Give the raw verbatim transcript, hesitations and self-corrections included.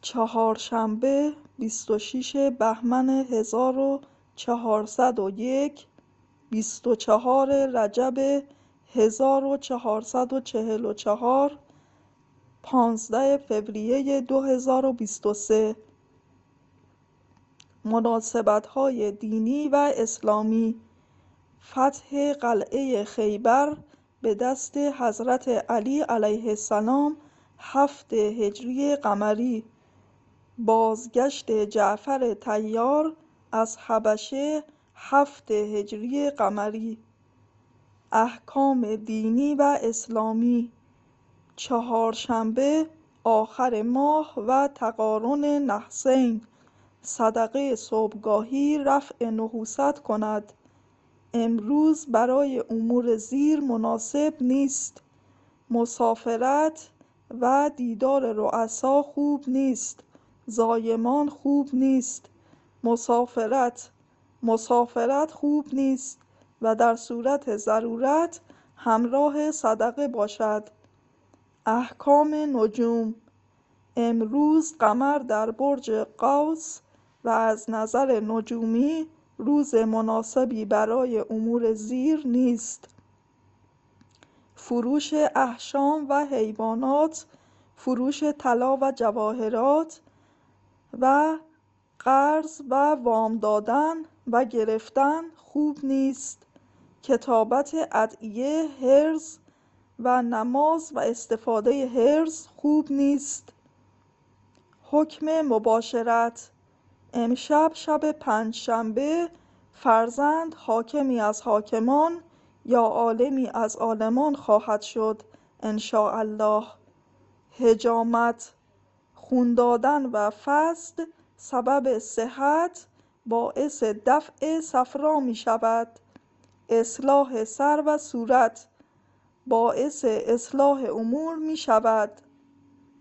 چهارشنبه بیست و شش بهمن هزار و چهارصد و یک، بیست و چهار رجب هزار و چهارصد و چهل و چهار، پانزده فوریه دو هزار و بیست و سه. مناسبت‌های دینی و اسلامی: فتح قلعه خیبر به دست حضرت علی علیه السلام هفت هجری قمری. بازگشت جعفر طیار از حبشه هفت هجری قمری. احکام دینی و اسلامی: چهارشنبه آخر ماه و تقارن نحسین، صدقه صبحگاهی رفع نحوست کند. امروز برای امور زیر مناسب نیست. مسافرت و دیدار رؤسا خوب نیست. زایمان خوب نیست. مسافرت مسافرت خوب نیست و در صورت ضرورت همراه صدقه باشد. احکام نجوم: امروز قمر در برج قوس و از نظر نجومی روز مناسبی برای امور زیر نیست. فروش احشام و حیوانات، فروش طلا و جواهرات و قرض و وام دادن و گرفتن خوب نیست. کتابت ادعیه، حرز و نماز و استفاده حرز خوب نیست. حکم مباشرت: امشب شب پنجشنبه فرزند حاکمی از حاکمان یا عالمی از عالمان خواهد شد انشاءالله. حجامت: خون دادن و فسد سبب صحت باعث دفع صفرا می شود. اصلاح سر و صورت باعث اصلاح امور می شود.